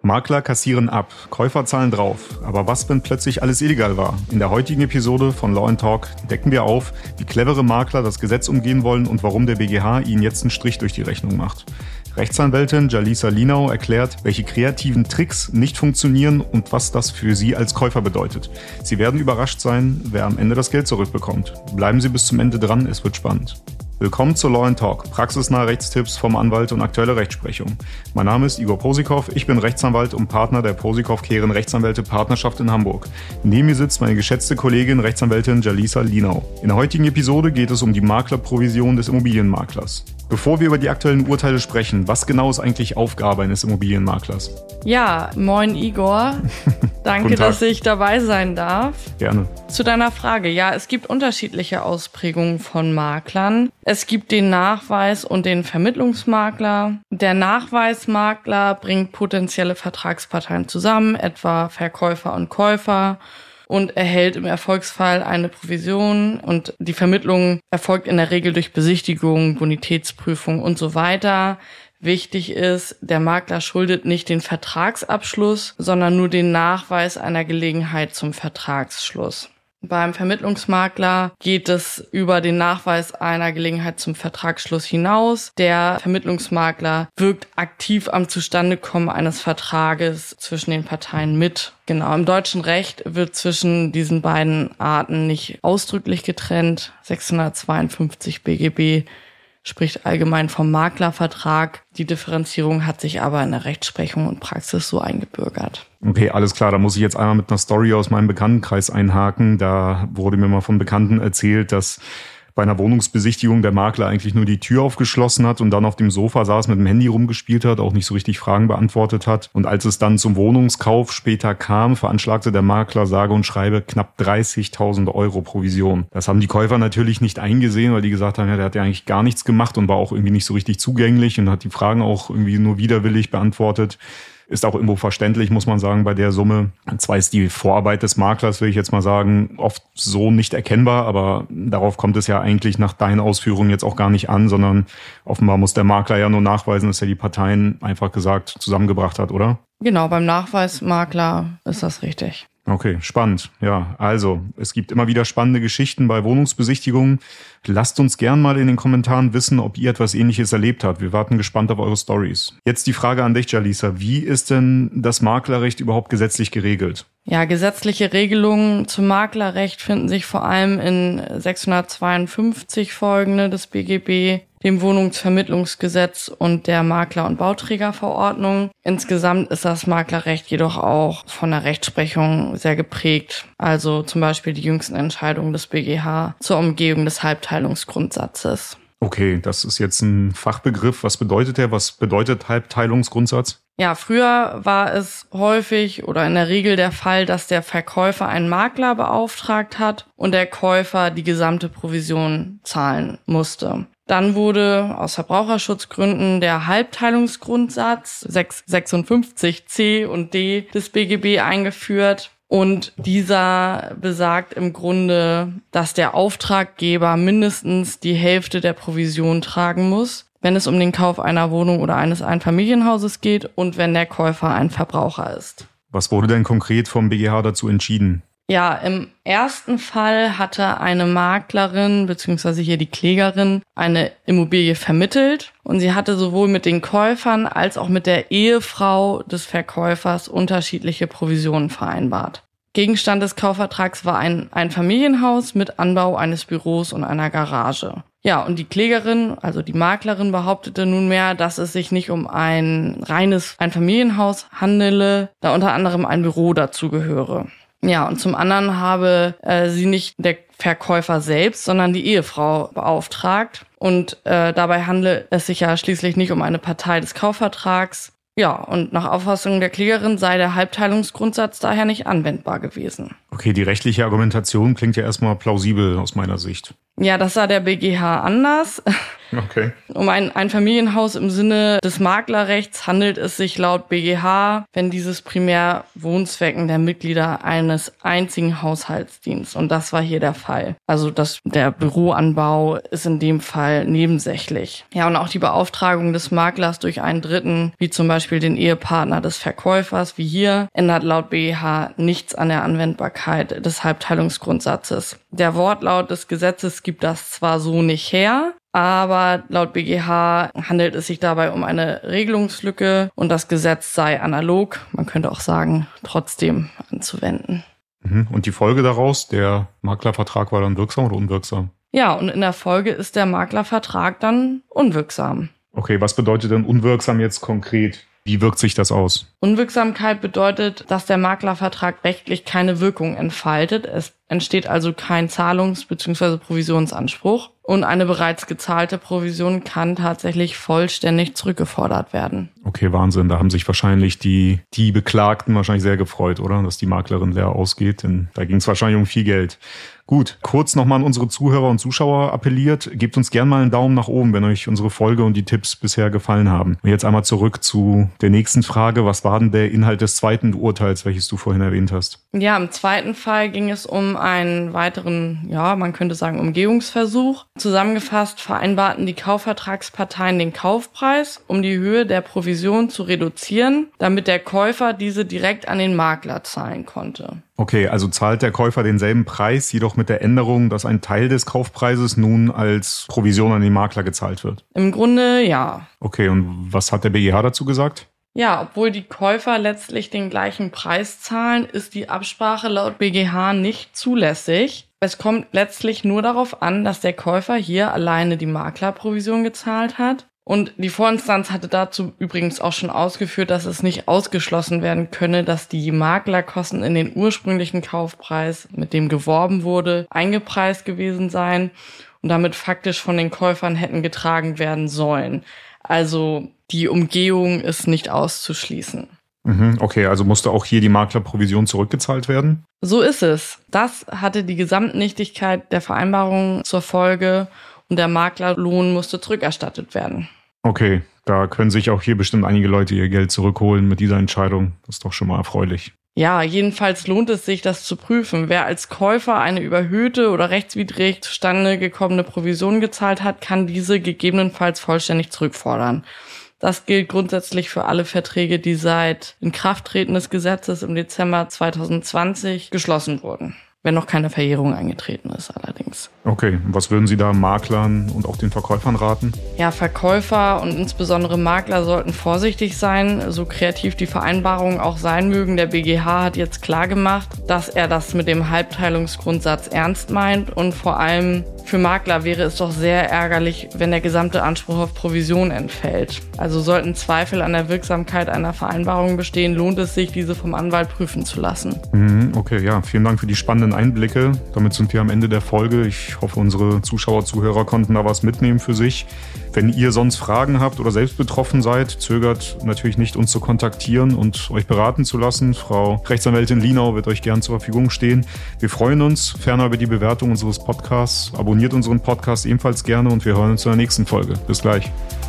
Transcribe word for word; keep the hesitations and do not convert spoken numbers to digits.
Makler kassieren ab, Käufer zahlen drauf. Aber was, wenn plötzlich alles illegal war? In der heutigen Episode von Law and Talk decken wir auf, wie clevere Makler das Gesetz umgehen wollen und warum der B G H ihnen jetzt einen Strich durch die Rechnung macht. Rechtsanwältin Jalisa Linau erklärt, welche kreativen Tricks nicht funktionieren und was das für Sie als Käufer bedeutet. Sie werden überrascht sein, wer am Ende das Geld zurückbekommt. Bleiben Sie bis zum Ende dran, es wird spannend. Willkommen zu Law and Talk, praxisnahe Rechtstipps vom Anwalt und aktuelle Rechtsprechung. Mein Name ist Igor Posikow, ich bin Rechtsanwalt und Partner der Posikow-Kehren Rechtsanwälte Partnerschaft in Hamburg. Neben mir sitzt meine geschätzte Kollegin Rechtsanwältin Jalisa Linau. In der heutigen Episode geht es um die Maklerprovision des Immobilienmaklers. Bevor wir über die aktuellen Urteile sprechen, was genau ist eigentlich Aufgabe eines Immobilienmaklers? Ja, moin Igor. Danke, dass ich dabei sein darf. Gerne. Zu deiner Frage. Ja, es gibt unterschiedliche Ausprägungen von Maklern. Es gibt den Nachweis- und den Vermittlungsmakler. Der Nachweismakler bringt potenzielle Vertragsparteien zusammen, etwa Verkäufer und Käufer, und erhält im Erfolgsfall eine Provision, und die Vermittlung erfolgt in der Regel durch Besichtigung, Bonitätsprüfung und so weiter. Wichtig ist, der Makler schuldet nicht den Vertragsabschluss, sondern nur den Nachweis einer Gelegenheit zum Vertragsschluss. Beim Vermittlungsmakler geht es über den Nachweis einer Gelegenheit zum Vertragsschluss hinaus. Der Vermittlungsmakler wirkt aktiv am Zustandekommen eines Vertrages zwischen den Parteien mit. Genau, im deutschen Recht wird zwischen diesen beiden Arten nicht ausdrücklich getrennt. sechshundertzweiundfünfzig B G B spricht allgemein vom Maklervertrag. Die Differenzierung hat sich aber in der Rechtsprechung und Praxis so eingebürgert. Okay, alles klar. Da muss ich jetzt einmal mit einer Story aus meinem Bekanntenkreis einhaken. Da wurde mir mal von Bekannten erzählt, dass bei einer Wohnungsbesichtigung der Makler eigentlich nur die Tür aufgeschlossen hat und dann auf dem Sofa saß, mit dem Handy rumgespielt hat, auch nicht so richtig Fragen beantwortet hat. Und als es dann zum Wohnungskauf später kam, veranschlagte der Makler sage und schreibe knapp dreißigtausend Euro Provision. Das haben die Käufer natürlich nicht eingesehen, weil die gesagt haben, ja, der hat ja eigentlich gar nichts gemacht und war auch irgendwie nicht so richtig zugänglich und hat die Fragen auch irgendwie nur widerwillig beantwortet. Ist auch irgendwo verständlich, muss man sagen, bei der Summe. Zwar ist die Vorarbeit des Maklers, will ich jetzt mal sagen, oft so nicht erkennbar, aber darauf kommt es ja eigentlich nach deinen Ausführungen jetzt auch gar nicht an, sondern offenbar muss der Makler ja nur nachweisen, dass er die Parteien einfach gesagt zusammengebracht hat, oder? Genau, beim Nachweismakler ist das richtig. Okay, spannend. Ja, also es gibt immer wieder spannende Geschichten bei Wohnungsbesichtigungen. Lasst uns gern mal in den Kommentaren wissen, ob ihr etwas Ähnliches erlebt habt. Wir warten gespannt auf eure Stories. Jetzt die Frage an dich, Jalisa. Wie ist denn das Maklerrecht überhaupt gesetzlich geregelt? Ja, gesetzliche Regelungen zum Maklerrecht finden sich vor allem in sechshundertzweiundfünfzig folgende des B G B, dem Wohnungsvermittlungsgesetz und der Makler- und Bauträgerverordnung. Insgesamt ist das Maklerrecht jedoch auch von der Rechtsprechung sehr geprägt. Also zum Beispiel die jüngsten Entscheidungen des B G H zur Umgehung des Halbteilungsgrundsatzes. Okay, das ist jetzt ein Fachbegriff. Was bedeutet der? Was bedeutet Halbteilungsgrundsatz? Ja, früher war es häufig oder in der Regel der Fall, dass der Verkäufer einen Makler beauftragt hat und der Käufer die gesamte Provision zahlen musste. Dann wurde aus Verbraucherschutzgründen der Halbteilungsgrundsatz sechshundertsechsundfünfzig c und d des B G B eingeführt. Und dieser besagt im Grunde, dass der Auftraggeber mindestens die Hälfte der Provision tragen muss, wenn es um den Kauf einer Wohnung oder eines Einfamilienhauses geht und wenn der Käufer ein Verbraucher ist. Was wurde denn konkret vom B G H dazu entschieden? Ja, im ersten Fall hatte eine Maklerin bzw. hier die Klägerin eine Immobilie vermittelt und sie hatte sowohl mit den Käufern als auch mit der Ehefrau des Verkäufers unterschiedliche Provisionen vereinbart. Gegenstand des Kaufvertrags war ein Einfamilienhaus mit Anbau eines Büros und einer Garage. Ja, und die Klägerin, also die Maklerin, behauptete nunmehr, dass es sich nicht um ein reines Einfamilienhaus handele, da unter anderem ein Büro dazugehöre. Ja, und zum anderen habe äh, sie nicht der Verkäufer selbst, sondern die Ehefrau beauftragt. Und äh, dabei handle es sich ja schließlich nicht um eine Partei des Kaufvertrags. Ja, und nach Auffassung der Klägerin sei der Halbteilungsgrundsatz daher nicht anwendbar gewesen. Okay, die rechtliche Argumentation klingt ja erstmal plausibel aus meiner Sicht. Ja, das sah der B G H anders. Okay. Um ein Einfamilienhaus im Sinne des Maklerrechts handelt es sich laut B G H, wenn dieses primär Wohnzwecken der Mitglieder eines einzigen Haushalts dient. Und das war hier der Fall. Also das, der Büroanbau ist in dem Fall nebensächlich. Ja, und auch die Beauftragung des Maklers durch einen Dritten, wie zum Beispiel den Ehepartner des Verkäufers, wie hier, ändert laut B G H nichts an der Anwendbarkeit des Halbteilungsgrundsatzes. Der Wortlaut des Gesetzes gibt das zwar so nicht her, aber laut B G H handelt es sich dabei um eine Regelungslücke und das Gesetz sei analog, man könnte auch sagen, trotzdem anzuwenden. Und die Folge daraus, der Maklervertrag war dann wirksam oder unwirksam? Ja, und in der Folge ist der Maklervertrag dann unwirksam. Okay, was bedeutet denn unwirksam jetzt konkret? Wie wirkt sich das aus? Unwirksamkeit bedeutet, dass der Maklervertrag rechtlich keine Wirkung entfaltet. Es entsteht also kein Zahlungs- bzw. Provisionsanspruch und eine bereits gezahlte Provision kann tatsächlich vollständig zurückgefordert werden. Okay, Wahnsinn. Da haben sich wahrscheinlich die, die Beklagten wahrscheinlich sehr gefreut, oder? Dass die Maklerin leer ausgeht, denn da ging es wahrscheinlich um viel Geld. Gut, kurz nochmal an unsere Zuhörer und Zuschauer appelliert. Gebt uns gerne mal einen Daumen nach oben, wenn euch unsere Folge und die Tipps bisher gefallen haben. Und jetzt einmal zurück zu der nächsten Frage. Was war denn der Inhalt des zweiten Urteils, welches du vorhin erwähnt hast? Ja, im zweiten Fall ging es um einen weiteren, ja, man könnte sagen, Umgehungsversuch. Zusammengefasst vereinbarten die Kaufvertragsparteien den Kaufpreis, um die Höhe der Provision zu reduzieren, damit der Käufer diese direkt an den Makler zahlen konnte. Okay, also zahlt der Käufer denselben Preis, jedoch mit der Änderung, dass ein Teil des Kaufpreises nun als Provision an den Makler gezahlt wird? Im Grunde ja. Okay, und was hat der B G H dazu gesagt? Ja, obwohl die Käufer letztlich den gleichen Preis zahlen, ist die Absprache laut B G H nicht zulässig. Es kommt letztlich nur darauf an, dass der Käufer hier alleine die Maklerprovision gezahlt hat. Und die Vorinstanz hatte dazu übrigens auch schon ausgeführt, dass es nicht ausgeschlossen werden könne, dass die Maklerkosten in den ursprünglichen Kaufpreis, mit dem geworben wurde, eingepreist gewesen seien und damit faktisch von den Käufern hätten getragen werden sollen. Also die Umgehung ist nicht auszuschließen. Okay, also musste auch hier die Maklerprovision zurückgezahlt werden? So ist es. Das hatte die Gesamtnichtigkeit der Vereinbarung zur Folge und der Maklerlohn musste zurückerstattet werden. Okay, da können sich auch hier bestimmt einige Leute ihr Geld zurückholen mit dieser Entscheidung. Das ist doch schon mal erfreulich. Ja, jedenfalls lohnt es sich, das zu prüfen. Wer als Käufer eine überhöhte oder rechtswidrig zustande gekommene Provision gezahlt hat, kann diese gegebenenfalls vollständig zurückfordern. Das gilt grundsätzlich für alle Verträge, die seit Inkrafttreten des Gesetzes im Dezember zwanzig zwanzig geschlossen wurden. Wenn noch keine Verjährung eingetreten ist allerdings. Okay, und was würden Sie da Maklern und auch den Verkäufern raten? Ja, Verkäufer und insbesondere Makler sollten vorsichtig sein, so kreativ die Vereinbarungen auch sein mögen. Der B G H hat jetzt klargemacht, dass er das mit dem Halbteilungsgrundsatz ernst meint und vor allem für Makler wäre es doch sehr ärgerlich, wenn der gesamte Anspruch auf Provision entfällt. Also sollten Zweifel an der Wirksamkeit einer Vereinbarung bestehen, lohnt es sich, diese vom Anwalt prüfen zu lassen. Okay, ja, vielen Dank für die spannenden Einblicke. Damit sind wir am Ende der Folge. Ich hoffe, unsere Zuschauer, Zuhörer konnten da was mitnehmen für sich. Wenn ihr sonst Fragen habt oder selbst betroffen seid, zögert natürlich nicht, uns zu kontaktieren und euch beraten zu lassen. Frau Rechtsanwältin Lienau wird euch gern zur Verfügung stehen. Wir freuen uns ferner über die Bewertung unseres Podcasts. Abonniert unseren Podcast ebenfalls gerne und wir hören uns in der nächsten Folge. Bis gleich.